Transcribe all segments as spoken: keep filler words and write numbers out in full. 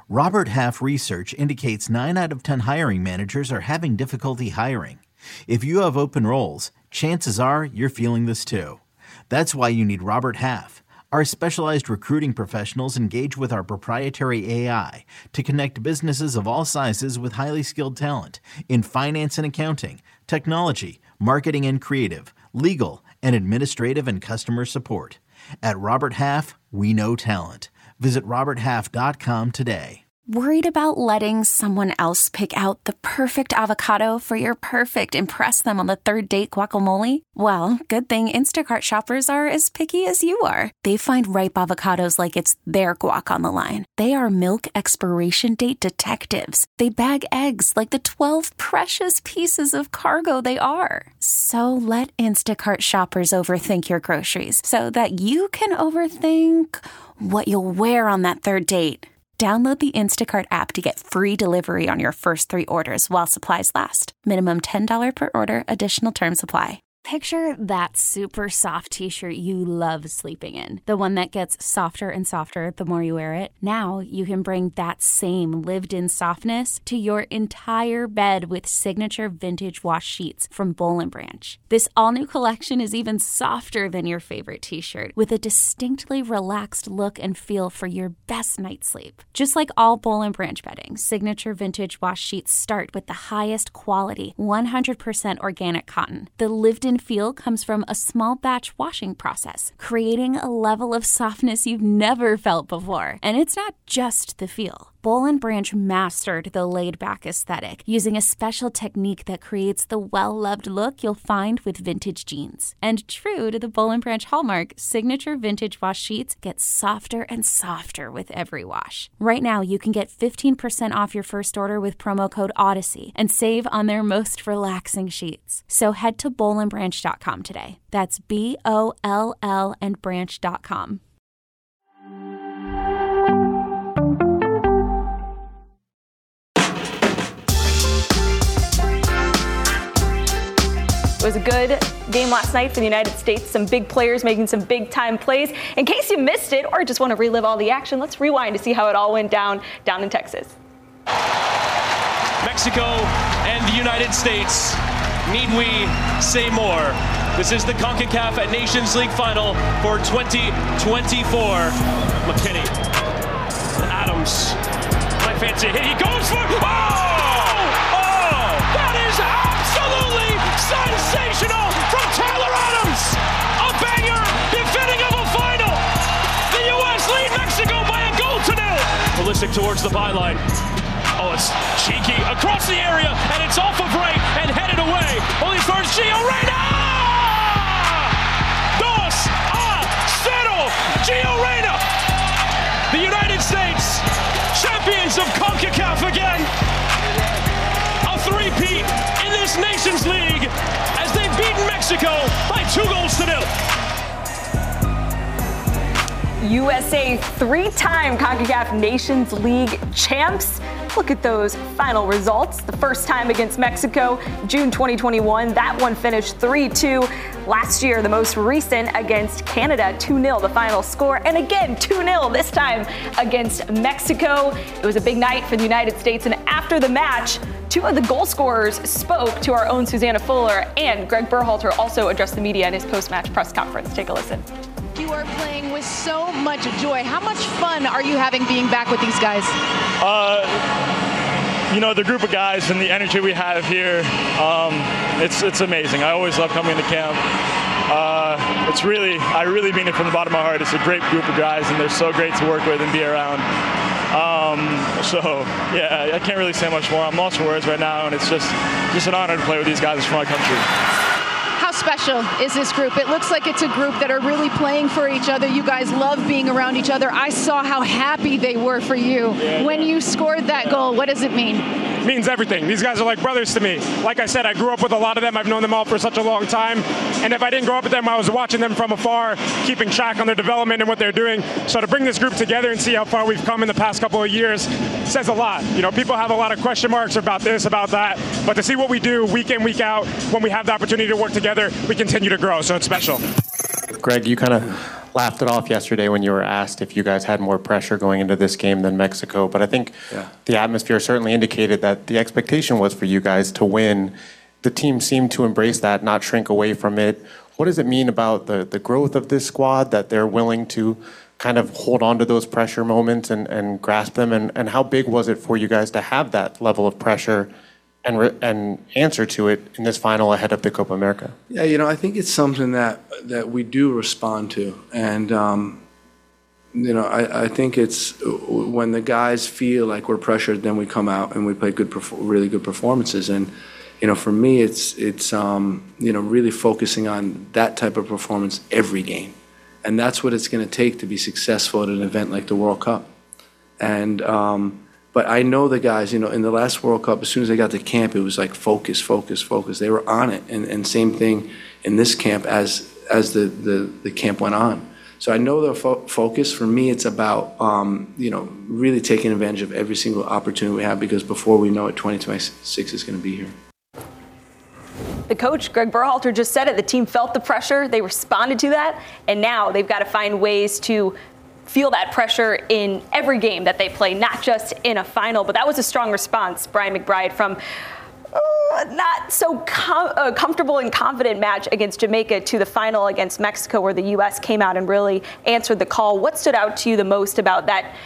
Robert Half research indicates nine out of ten hiring managers are having difficulty hiring. If you have open roles, chances are you're feeling this too. That's why you need Robert Half. Our specialized recruiting professionals engage with our proprietary A I to connect businesses of all sizes with highly skilled talent in finance and accounting, technology, marketing and creative, legal, and administrative and customer support. At Robert Half, we know talent. Visit robert half dot com today. Worried about letting someone else pick out the perfect avocado for your perfect impress them on the third date guacamole? Well, good thing Instacart shoppers are as picky as you are. They find ripe avocados like it's their guac on the line. They are milk expiration date detectives. They bag eggs like the twelve precious pieces of cargo they are. So let Instacart shoppers overthink your groceries so that you can overthink what you'll wear on that third date. Download the Instacart app to get free delivery on your first three orders while supplies last. Minimum ten dollars per order. Additional terms apply. Picture that super soft t-shirt you love sleeping in. The one that gets softer and softer the more you wear it. Now you can bring that same lived-in softness to your entire bed with signature vintage wash sheets from Boll and Branch. This all-new collection is even softer than your favorite t-shirt with a distinctly relaxed look and feel for your best night's sleep. Just like all Boll and Branch bedding, signature vintage wash sheets start with the highest quality, one hundred percent organic cotton. The lived-in feel comes from a small batch washing process, creating a level of softness you've never felt before. And it's not just the feel. Boll and Branch mastered the laid-back aesthetic using a special technique that creates the well-loved look you'll find with vintage jeans. And true to the Boll and Branch hallmark, signature vintage wash sheets get softer and softer with every wash. Right now, you can get fifteen percent off your first order with promo code Odyssey and save on their most relaxing sheets. So head to boll and branch dot com today. That's B O L L and branch dot com. It was a good game last night for the United States. Some big players making some big-time plays. In case you missed it or just want to relive all the action, let's rewind to see how it all went down down in Texas. Mexico and the United States. Need we say more? This is the CONCACAF Nations League Final for twenty twenty-four. McKinney. Adams. My fancy hit. He goes for it. Oh! Oh! That is absolutely sensational from Tyler Adams. A banger, befitting of a final. The U S lead Mexico by a goal to nil. Pulisic towards the byline. Oh, it's cheeky across the area, and it's off of right and headed away. Only starts Gio Reyna! Dos a cero. Gio Reyna. The United States, champions of CONCACAF again. A three-peat in this Nations League as they've beaten Mexico by two goals to nil. U S A three-time CONCACAF Nations League champs. Look at those final results. The first time against Mexico, June twenty twenty-one. That one finished three two. Last year, the most recent against Canada, two nil, the final score. And again, two nil this time against Mexico. It was a big night for the United States. And after the match, two of the goal scorers spoke to our own Susanna Fuller, and Greg Berhalter also addressed the media in his post-match press conference. Take a listen. You are playing with so much joy. How much fun are you having being back with these guys? Uh, you know, the group of guys and the energy we have here, um, it's it's amazing. I always love coming to camp. Uh, it's really, I really mean it from the bottom of my heart. It's a great group of guys, and they're so great to work with and be around. Um, so, yeah, I can't really say much more. I'm lost for words right now, and it's just, just an honor to play with these guys from my country. How special is this group? It looks like it's a group that are really playing for each other. You guys love being around each other. I saw how happy they were for you yeah, when yeah. you scored that goal. What does it mean? It means everything. These guys are like brothers to me. Like I said, I grew up with a lot of them. I've known them all for such a long time. And if I didn't grow up with them, I was watching them from afar, keeping track on their development and what they're doing. So to bring this group together and see how far we've come in the past couple of years says a lot. You know, people have a lot of question marks about this, about that. But to see what we do week in, week out, when we have the opportunity to work together, we continue to grow. So it's special. Greg, you kind of laughed it off yesterday when you were asked if you guys had more pressure going into this game than Mexico. But I think yeah. the atmosphere certainly indicated that the expectation was for you guys to win. The team seemed to embrace that, not shrink away from it. What does it mean about the, the growth of this squad that they're willing to kind of hold on to those pressure moments and, and grasp them? And, and how big was it for you guys to have that level of pressure and re- and answer to it in this final ahead of the Copa America? Yeah, you know, I think it's something that that we do respond to. And, um, you know, I, I think it's when the guys feel like we're pressured, then we come out and we play good, really good performances. And, you know, for me, it's, it's um, you know, really focusing on that type of performance every game. And that's what it's going to take to be successful at an event like the World Cup. And, um, but I know the guys, you know, in the last World Cup, as soon as they got to camp, it was like focus, focus, focus. They were on it. And, and same thing in this camp as as the, the, the camp went on. So I know the fo- focus. For me, it's about, um, you know, really taking advantage of every single opportunity we have, because before we know it, twenty twenty-six is going to be here. The coach, Greg Berhalter, just said it. The team felt the pressure. They responded to that. And now they've got to find ways to feel that pressure in every game that they play, not just in a final. But that was a strong response, Brian McBride, from uh, not so com- uh, comfortable and confident match against Jamaica to the final against Mexico, where the U S came out and really answered the call. What stood out to you the most about that,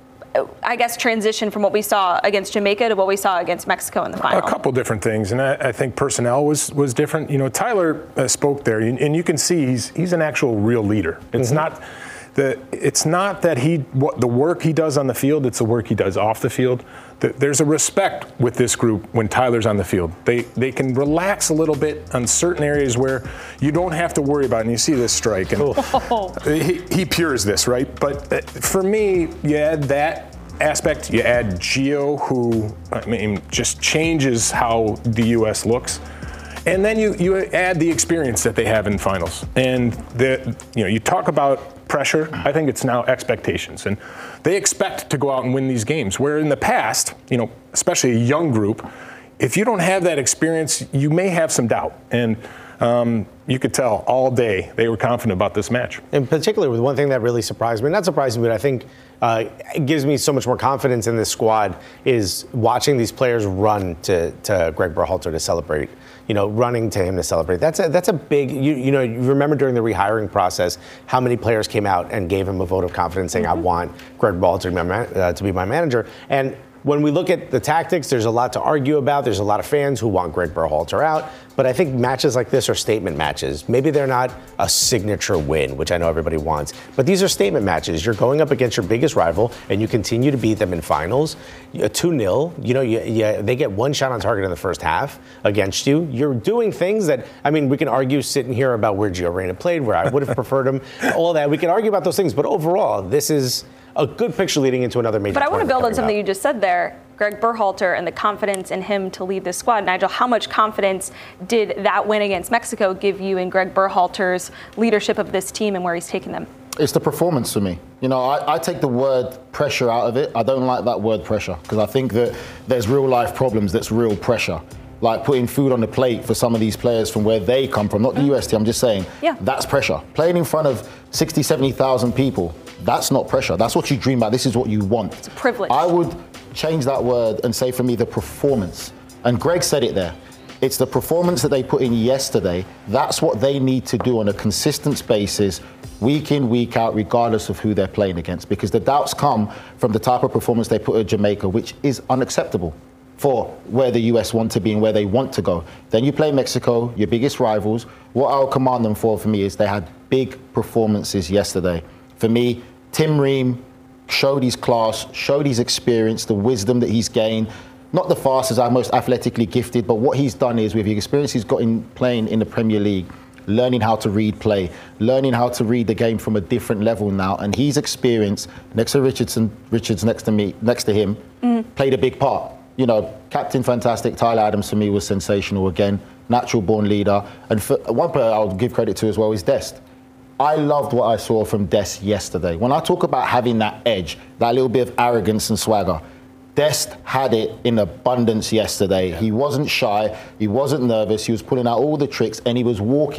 I guess, transition from what we saw against Jamaica to what we saw against Mexico in the final? A couple different things, and I, I think personnel was was different. You know, Tyler uh, spoke there, and you can see he's he's an actual real leader. It's mm-hmm. not the it's not that he what the work he does on the field; it's the work he does off the field. The, there's a respect with this group when Tyler's on the field. They they can relax a little bit on certain areas where you don't have to worry about it. And you see this strike, and oh. he, he pures this, right? But for me, you add that aspect, you add Gio, who I mean just changes how the U S looks. And then you, you add the experience that they have in finals. And the you know, you talk about pressure, I think it's now expectations. And they expect to go out and win these games. Where in the past, you know, especially a young group, if you don't have that experience, you may have some doubt. And um, you could tell all day they were confident about this match. In particular, with one thing that really surprised me, not surprised me, but I think uh, it gives me so much more confidence in this squad, is watching these players run to, to Greg Berhalter to celebrate. You know, running to him to celebrate. That's a, that's a big, you, you know, you remember during the rehiring process how many players came out and gave him a vote of confidence saying, mm-hmm. I want Greg Berhalter to be, my, uh, to be my manager. And when we look at the tactics, there's a lot to argue about. There's a lot of fans who want Greg Berhalter out. But I think matches like this are statement matches. Maybe they're not a signature win, which I know everybody wants. But these are statement matches. You're going up against your biggest rival, and you continue to beat them in finals. two nil, you know, you, you, they get one shot on target in the first half against you. You're doing things that, I mean, we can argue sitting here about where Gio Reyna played, where I would have preferred him, all that. We can argue about those things. But overall, this is a good picture leading into another major. But I want to build on something up. you just said there, Greg Berhalter, and the confidence in him to lead this squad. Nigel, how much confidence did that win against Mexico give you in Greg Berhalter's leadership of this team and where he's taking them? It's the performance for me. You know, I, I take the word pressure out of it. I don't like that word pressure, because I think that there's real life problems that's real pressure. Like putting food on the plate for some of these players from where they come from, not the mm. U S team, I'm just saying, yeah. That's pressure. Playing in front of sixty, seventy thousand people, that's not pressure. That's what you dream about. This is what you want. It's a privilege. I would change that word and say for me the performance. And Greg said it there. It's the performance that they put in yesterday. That's what they need to do on a consistent basis, week in, week out, regardless of who they're playing against. Because the doubts come from the type of performance they put at Jamaica, which is unacceptable for where the U S want to be and where they want to go. Then you play Mexico, your biggest rivals. What I'll command them for, for me, is they had big performances yesterday. For me, Tim Ream showed his class, showed his experience, the wisdom that he's gained. Not the fastest, our most athletically gifted, but what he's done is, with the experience he's got in playing in the Premier League, learning how to read play, learning how to read the game from a different level now, and his experience next to Richardson, Richards next to me, next to him, mm-hmm. played a big part. You know, captain fantastic. Tyler Adams for me was sensational again. Natural born leader. And for one player I'll give credit to as well is Dest. I loved what I saw from Dest yesterday. When I talk about having that edge, that little bit of arrogance and swagger, Dest had it in abundance yesterday. Yeah. He wasn't shy. He wasn't nervous. He was pulling out all the tricks, and he was walking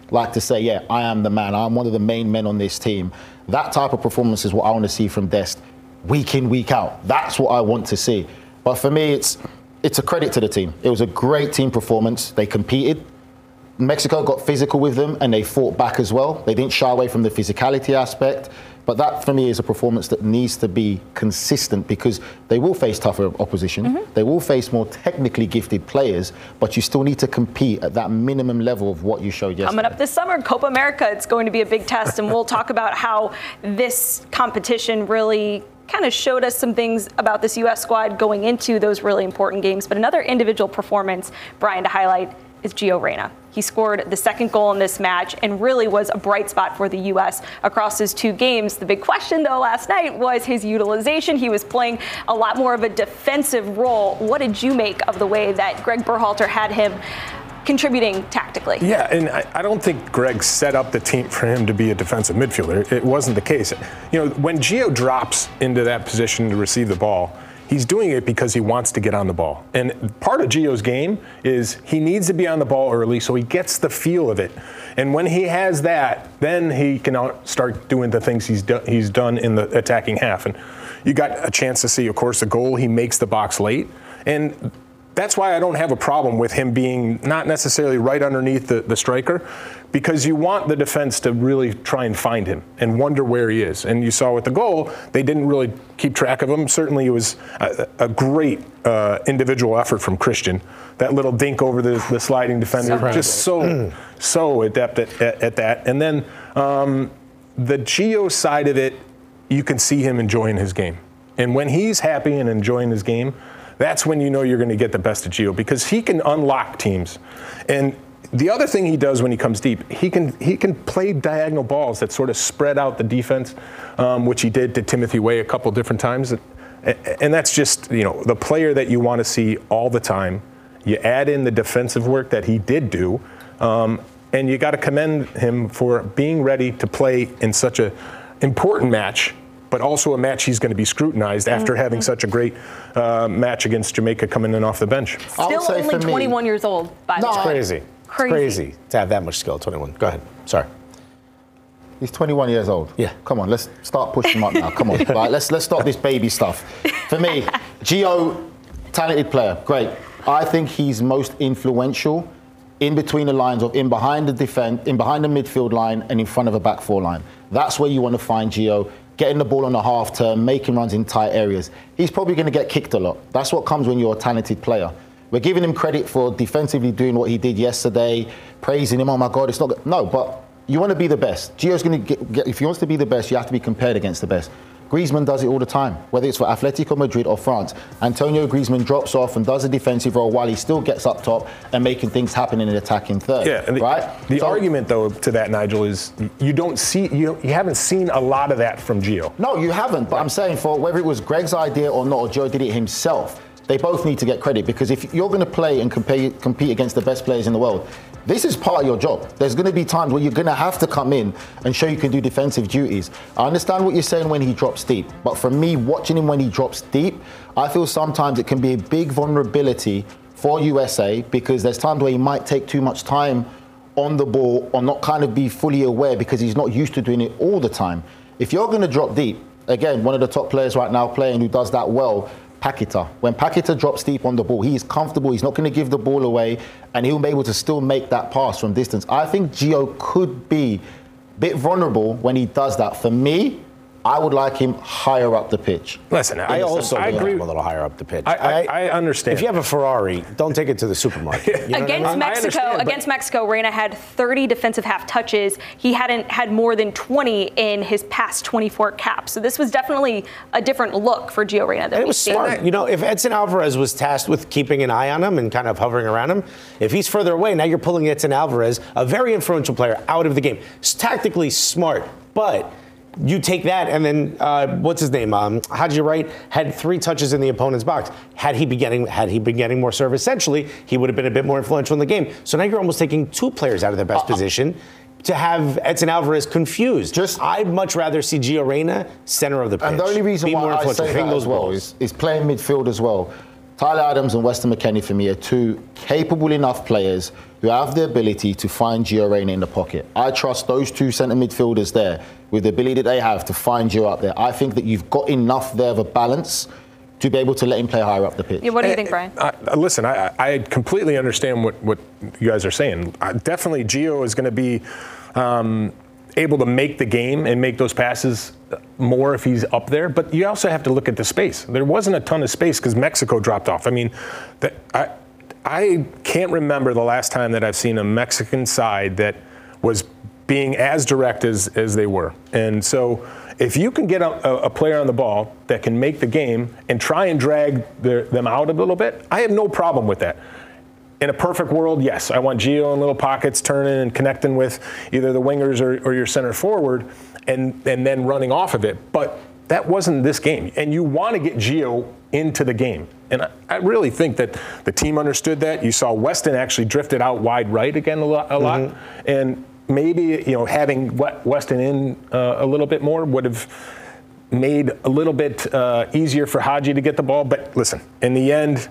like to say, yeah, I am the man. I'm one of the main men on this team. That type of performance is what I want to see from Dest week in, week out. That's what I want to see. But for me, it's it's a credit to the team. It was a great team performance. They competed. Mexico got physical with them, and they fought back as well. They didn't shy away from the physicality aspect. But that, for me, is a performance that needs to be consistent because they will face tougher opposition. Mm-hmm. They will face more technically gifted players, but you still need to compete at that minimum level of what you showed yesterday. Coming up this summer, Copa America, it's going to be a big test, and we'll talk about how this competition really kind of showed us some things about this U S squad going into those really important games. But another individual performance, Brian, to highlight is Gio Reyna. He scored the second goal in this match and really was a bright spot for the U S across his two games. The big question, though, last night was his utilization. He was playing a lot more of a defensive role. What did you make of the way that Greg Berhalter had him contributing tactically? Yeah, and I, I don't think Greg set up the team for him to be a defensive midfielder. It wasn't the case. You know, when Gio drops into that position to receive the ball, he's doing it because he wants to get on the ball. And part of Gio's game is he needs to be on the ball early so he gets the feel of it. And when he has that, then he can start doing the things he's, do- he's done in the attacking half. And you got a chance to see, of course, the goal. He makes the box late. And that's why I don't have a problem with him being not necessarily right underneath the, the striker, because you want the defense to really try and find him and wonder where he is. And you saw with the goal, they didn't really keep track of him. Certainly it was a, a great uh, individual effort from Christian. That little dink over the, the sliding defender, so just so, so adept at, at, at that. And then um, the Gio side of it, you can see him enjoying his game. And when he's happy and enjoying his game, that's when you know you're going to get the best of Gio, because he can unlock teams. And the other thing he does when he comes deep, he can he can play diagonal balls that sort of spread out the defense, um, which he did to Timothy Way a couple different times. And that's just, you know, the player that you want to see all the time. You add in the defensive work that he did do, um, and you got to commend him for being ready to play in such a important match, but also a match he's going to be scrutinized after mm-hmm. having such a great uh, match against Jamaica coming in off the bench. Still only twenty-one years old, by the way. It's crazy. Crazy. It's crazy to have that much skill, twenty-one. Go ahead. Sorry. He's twenty-one years old. Yeah. Come on, let's start pushing him up now. Come on. Right, let's let's stop this baby stuff. For me, Gio, talented player, great. I think he's most influential in between the lines of in behind the defense, in behind the midfield line and in front of a back four line. That's where you want to find Gio. Getting the ball on the half turn, making runs in tight areas. He's probably going to get kicked a lot. That's what comes when you're a talented player. We're giving him credit for defensively doing what he did yesterday, praising him. Oh my God, it's not good. No, but you want to be the best. Gio's going to get, get, if he wants to be the best, you have to be compared against the best. Griezmann does it all the time, whether it's for Atletico Madrid or France. Antonio Griezmann drops off and does a defensive role while he still gets up top and making things happen in an attacking third. Yeah, and the, right? The so, argument, though, to that, Nigel, is you don't see, you, you haven't seen a lot of that from Gio. No, you haven't. But I'm saying for whether it was Greg's idea or not, or Gio did it himself, they both need to get credit, because if you're going to play and compare, compete against the best players in the world, this is part of your job. There's going to be times where you're going to have to come in and show you can do defensive duties. I understand what you're saying when he drops deep, but for me, watching him when he drops deep, I feel sometimes it can be a big vulnerability for U S A, because there's times where he might take too much time on the ball or not kind of be fully aware because he's not used to doing it all the time. If you're going to drop deep, again, one of the top players right now playing who does that well, Paqueta. When Paqueta drops deep on the ball, he is comfortable, he's not going to give the ball away, and he'll be able to still make that pass from distance. I think Gio could be a bit vulnerable when he does that. For me, I would like him higher up the pitch. Listen, I also I agree him a little higher up the pitch. I, I, I understand. If you have a Ferrari, don't take it to the supermarket. You know against I mean? Mexico, against Mexico, Reyna had thirty defensive half touches. He hadn't had more than twenty in his past twenty-four caps. So this was definitely a different look for Gio Reyna. And it was smart. You know, if Edson Alvarez was tasked with keeping an eye on him and kind of hovering around him, if he's further away, now you're pulling Edson Alvarez, a very influential player, out of the game. It's tactically smart, but you take that, and then uh, what's his name? Um, Haji Wright had three touches in the opponent's box. Had he been getting, had he been getting more serve, essentially, he would have been a bit more influential in the game. So now you're almost taking two players out of their best uh, position to have Edson Alvarez confused. Just, I'd much rather see Gio Reyna center of the pitch. And the only reason why I say that as well is, is playing midfield as well. Tyler Adams and Weston McKennie for me are two capable enough players who have the ability to find Gio Reyna in the pocket. I trust those two centre midfielders there with the ability that they have to find Gio up there. I think that you've got enough there of a balance to be able to let him play higher up the pitch. Yeah, what do you think, Brian? Uh, uh, listen, I, I completely understand what, what you guys are saying. Uh, definitely Gio is going to be um, able to make the game and make those passes more if he's up there, but you also have to look at the space. There wasn't a ton of space because Mexico dropped off. I mean, the, I I can't remember the last time that I've seen a Mexican side that was being as direct as, as they were. And so if you can get a, a player on the ball that can make the game and try and drag the, them out a little bit, I have no problem with that. In a perfect world, yes, I want Gio in little pockets turning and connecting with either the wingers or, or your center forward and, and then running off of it. But that wasn't this game. And you want to get Gio into the game. And I, I really think that the team understood that. You saw Weston actually drifted out wide right again a lot. A lot. Mm-hmm. And maybe, you know, having Weston in uh, a little bit more would have made a little bit uh, easier for Haji to get the ball. But listen, in the end,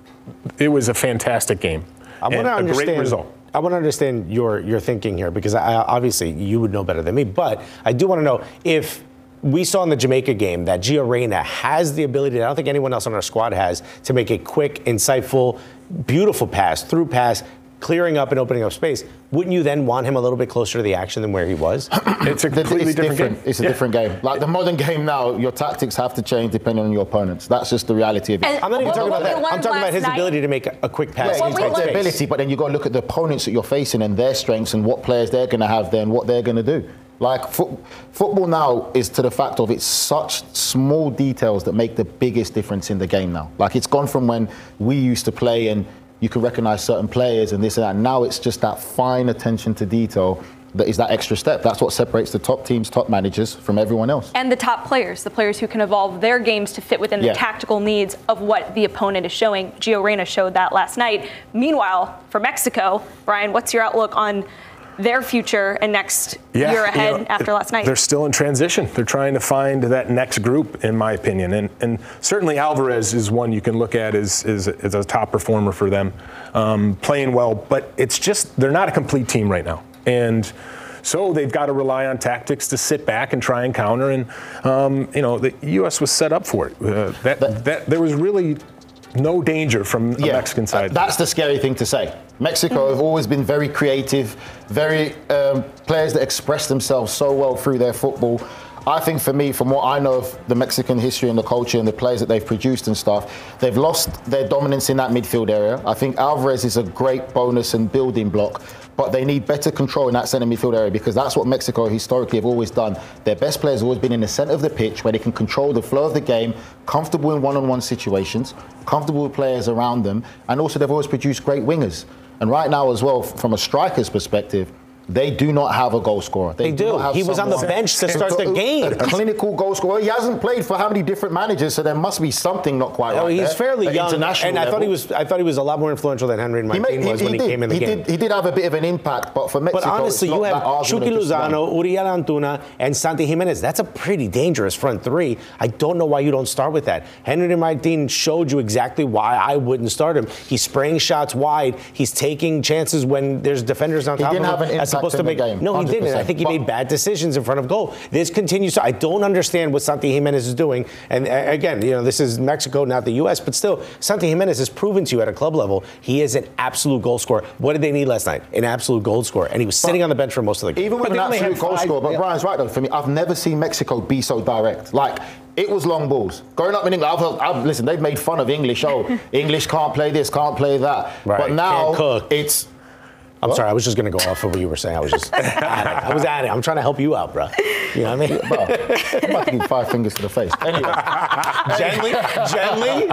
it was a fantastic game. I want to understand. A great result. I want to understand your your thinking here because I, obviously you would know better than me. But I do want to know if we saw in the Jamaica game that Gio Reyna has the ability that I don't think anyone else on our squad has to make a quick, insightful, beautiful pass, through pass, clearing up and opening up space. Wouldn't you then want him a little bit closer to the action than where he was? It's a completely it's different, different game. It's a yeah. different game. Like the modern game now, your tactics have to change depending on your opponents. That's just the reality of it. And I'm not even talking about that. I'm talking about his night. ability to make a, a quick pass. Yeah, he's got the ability, but then you've got to look at the opponents that you're facing and their strengths and what players they're going to have there and what they're going to do. Like, fo- football now is to the fact of it's such small details that make the biggest difference in the game now. Like, it's gone from when we used to play and you can recognize certain players and this and that. Now it's just that fine attention to detail that is that extra step. That's what separates the top teams, top managers from everyone else. And the top players, the players who can evolve their games to fit within the yeah. tactical needs of what the opponent is showing. Gio Reyna showed that last night. Meanwhile, for Mexico, Brian, what's your outlook on their future and next yeah, year ahead you know, after last night? They're still in transition. They're trying to find that next group, in my opinion. And and certainly Alvarez is one you can look at as, as, as a top performer for them, um, playing well. But it's just, they're not a complete team right now. And so they've got to rely on tactics to sit back and try and counter. And, um, you know, the U S was set up for it. Uh, that, that, that There was really no danger from the yeah, Mexican side. That's the scary thing to say. Mexico have always been very creative, very um, players that express themselves so well through their football. I think for me, from what I know of the Mexican history and the culture and the players that they've produced and stuff, they've lost their dominance in that midfield area. I think Alvarez is a great bonus and building block, but they need better control in that centre midfield area because that's what Mexico historically have always done. Their best players have always been in the centre of the pitch where they can control the flow of the game, comfortable in one-on-one situations, comfortable with players around them, and also they've always produced great wingers. And right now as well, from a striker's perspective, they do not have a goal scorer. They, they do. do. He was on the bench to start the game. A clinical goal scorer. He hasn't played for how many different managers, so there must be something not quite oh, right he's there. fairly At young, international and I level. thought he was. I thought he was a lot more influential than Henry Martin he made, was he, when he he did, came in the he game. Did, he did have a bit of an impact, but for Mexico, but honestly, it's not you have that Chucky Lozano, Uriel Antuna, and Santi Jimenez. That's a pretty dangerous front three. I don't know why you don't start with that. Henry Martin showed you exactly why I wouldn't start him. He's spraying shots wide. He's taking chances when there's defenders on he top didn't of him. Have an as supposed to make game, no, he didn't. I think he made bad decisions in front of goal. This continues. I don't understand what Santi Jimenez is doing. And uh, again, you know, this is Mexico, not the U S, but still, Santi Jimenez has proven to you at a club level he is an absolute goal scorer. What did they need last night? An absolute goal scorer. And he was sitting but, on the bench for most of the game. Even with but an absolute goal five, scorer, but yeah. Brian's right though. For me, I've never seen Mexico be so direct. Like, it was long balls. Growing up in England, I've, I've, listen, they've made fun of English. Oh, English can't play this, can't play that. Right. But now cook. it's... I'm what? sorry, I was just going to go off of what you were saying. I was just at it. I was at it. I'm trying to help you out, bro. You know what I mean? Bro, I'm about to give five fingers to the face. Anyway. Gently? Gently?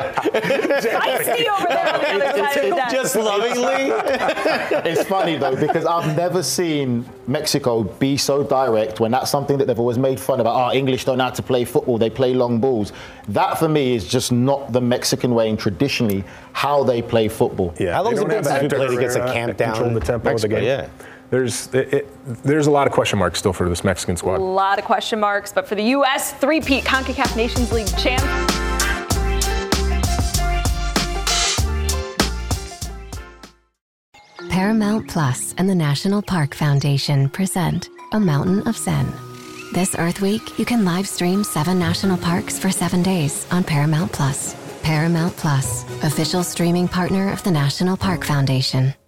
Feisty over there on the other side of that. Just lovingly? It's funny, though, because I've never seen Mexico be so direct when that's something that they've always made fun about. Oh, English don't know how to play football. They play long balls. That, for me, is just not the Mexican way and traditionally how they play football. Yeah. How long has it been since we played against a camp down? Control the tempo Mexico, of the game. Yeah. There's it, it, there's a lot of question marks still for this Mexican squad. A lot of question marks, but for the U S, three-peat CONCACAF Nations League champ. Paramount Plus and the National Park Foundation present A Mountain of Zen. This Earth Week, you can live stream seven national parks for seven days on Paramount Plus. Paramount Plus, official streaming partner of the National Park Foundation.